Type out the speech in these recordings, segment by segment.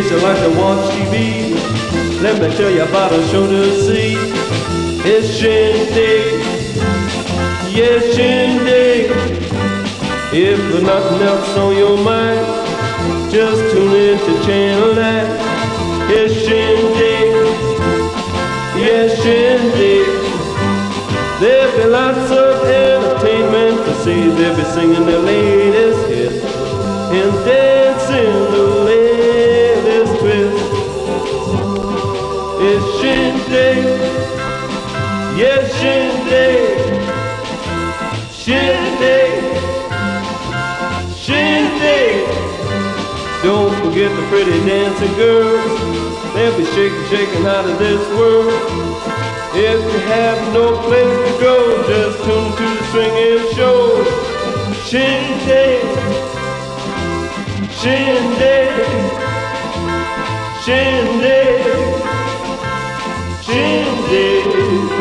you like to watch TV, let me tell you about a show to see. It's Shindig, yes Shindig. If there's nothing else on your mind, just tune in to Channel 9. It's Shindig, yes Shindig. There'll be lots of entertainment to see. They'll be singing the latest hits and dancing the latest twist. It's Shindig, yes Shindig, Shindig, Shindig. Don't forget the pretty dancing girls. They'll be shaking, shaking out of this world. If you have no place to go, just tune to the swinging show. Shindig, Shindig, Shindig, Shindig.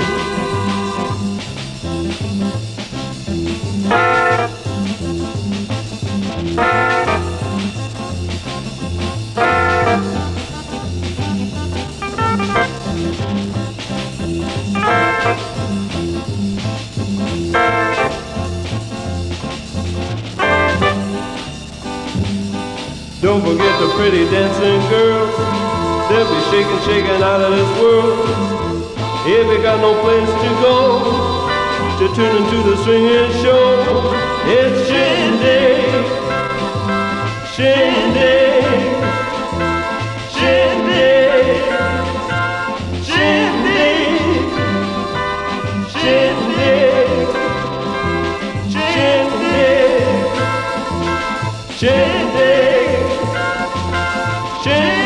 Don't forget the pretty dancing girls. They'll be shaking, shaking out of this world. If you got no place to go, to tune into the swinging show. It's Shindig, Shindig, Shindig, Shindig, Shindig, Shindig, Shindig. Shindig.